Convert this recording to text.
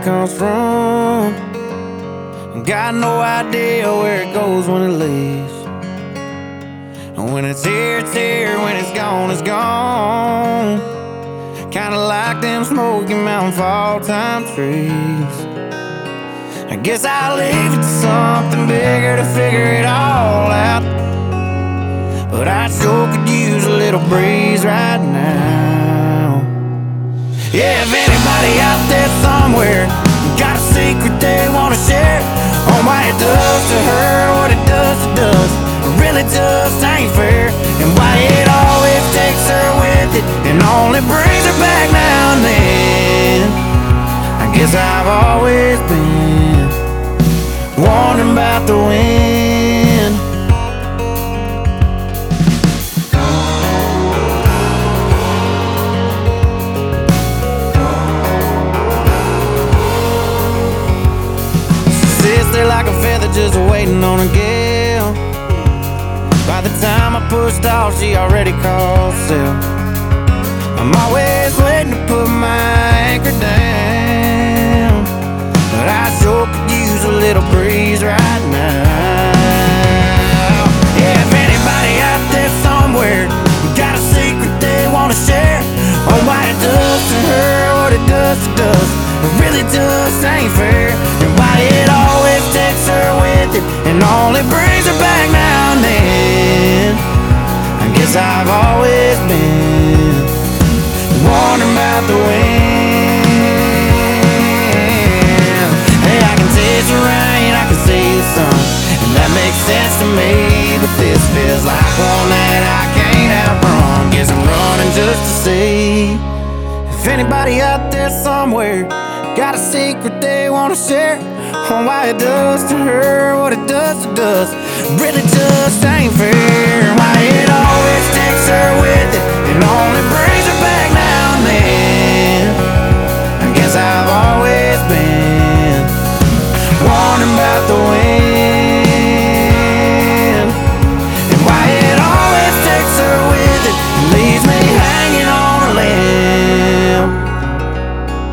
comes from. Got no idea where it goes when it leaves. And when it's here, it's here. When it's gone, it's gone. Kinda like them Smoky Mountain fall time trees. I guess I'll leave it to something bigger to figure it all out. But I sure could use a little breeze right now. Yeah, if anybody out there somewhere got a secret they wanna share on why it does to her what it does, it really just ain't fair. And why it always takes her with it and only brings her back now and then. I guess I've always been wondering about the wind. Sits there like a feather just waiting on a gale. By the time I pushed off, she already called sail. I'm always waiting to put my anchor down, but I sure could use a little breeze right now. Yeah, if anybody out there somewhere got a secret they wanna share on why it does to her what it does, it really just ain't fair. And why it always takes her with it and only brings her back now and then. I guess I've always been wondering about the wind. Hey, I can taste the rain, I can see the sun, and that makes sense to me. But this feels like one that I can't outrun. Guess I'm running just to see if anybody out there somewhere got a secret they wanna share on why it does to her what it does, really just ain't fair. Why it always